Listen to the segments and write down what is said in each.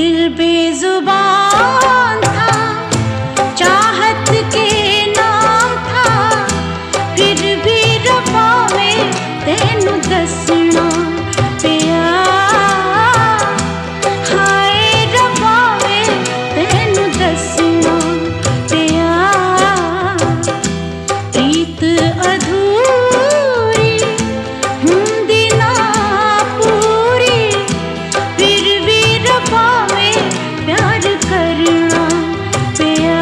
दिल बेजुबान था, चाहत के नाम था, फिर भी रब्बा में तेनू दसना पिया। हाय रब्बा में तेनू दसना पिया। प्रीत अधूरी हुंदी ना पूरी, फिर भी रब्बा में प्यार करना पिया।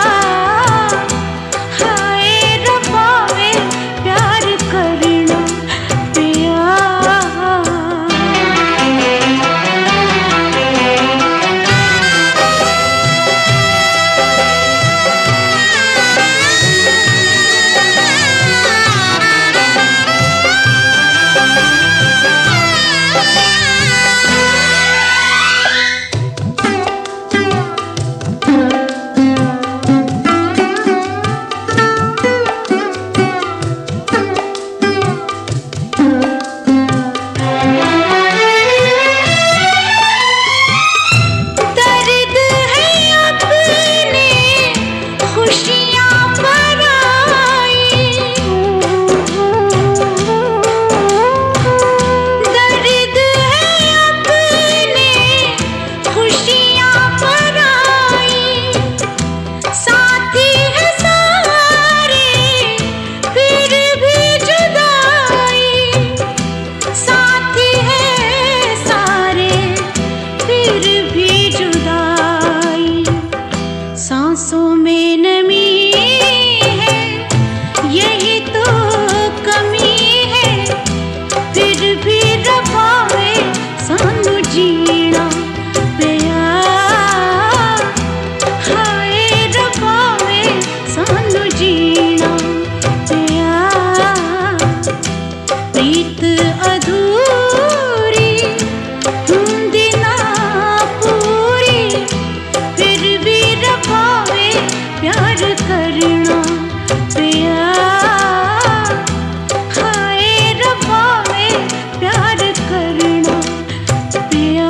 हाय रब्बा में प्यार करना पिया। दर्द है अपने, खुशियाँ पराई। दर्द है अपने, खुशियाँ पराई। साथी है सारे, फिर भी जुदाई। साथी है सारे, फिर भी जुदाई। सांसों में नमी है, यही तो कमी है, फिर भी रब्बा में सानू जीना पिया। हाय रब्बा में सानू जीना पिया। प्रीत अधूरी हुंदी ना पूरी, फिर भी रब्बा में प्यार करना पिया। हाय रब्बा में प्यार करना पिया।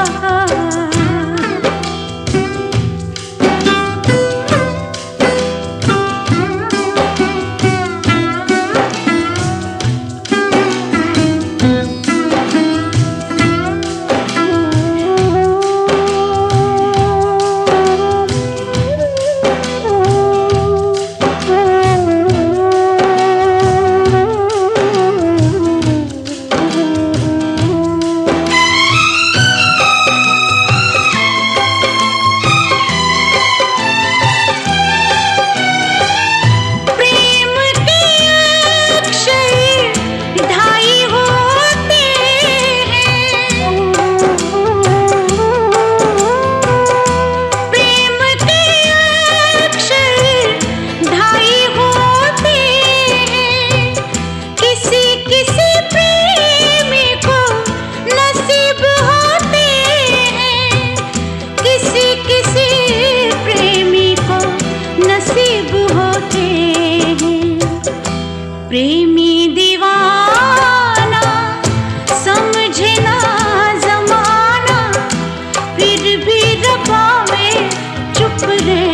प्रेम के अक्षर ढाई होते हैं। प्रेम के अक्षर ढाई होते हैं। किसी किसी प्रेमी को नसीब होते हैं। किसी किसी प्रेमी को नसीब होते हैं। प्रेमी दीवाना समझे ना जमाना, फिर भी रब्बा में चुप रहे